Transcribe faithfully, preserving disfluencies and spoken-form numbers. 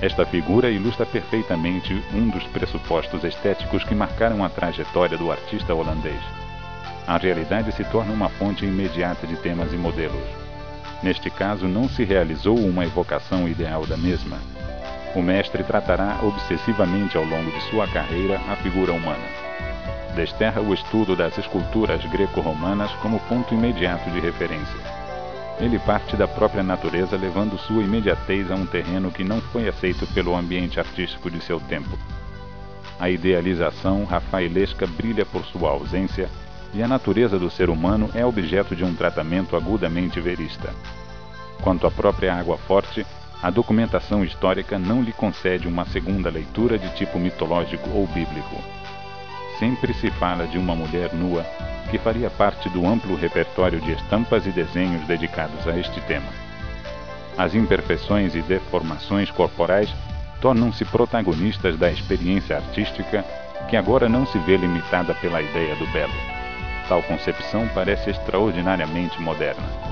Esta figura ilustra perfeitamente um dos pressupostos estéticos que marcaram a trajetória do artista holandês. A realidade se torna uma fonte imediata de temas e modelos. Neste caso, não se realizou uma evocação ideal da mesma. O mestre tratará obsessivamente ao longo de sua carreira a figura humana. Desterra o estudo das esculturas greco-romanas como ponto imediato de referência. Ele parte da própria natureza, levando sua imediatez a um terreno que não foi aceito pelo ambiente artístico de seu tempo. A idealização rafaelesca brilha por sua ausência, e a natureza do ser humano é objeto de um tratamento agudamente verista. Quanto à própria água forte, a documentação histórica não lhe concede uma segunda leitura de tipo mitológico ou bíblico. Sempre se fala de uma mulher nua, que faria parte do amplo repertório de estampas e desenhos dedicados a este tema. As imperfeições e deformações corporais tornam-se protagonistas da experiência artística, que agora não se vê limitada pela ideia do belo. Tal concepção parece extraordinariamente moderna.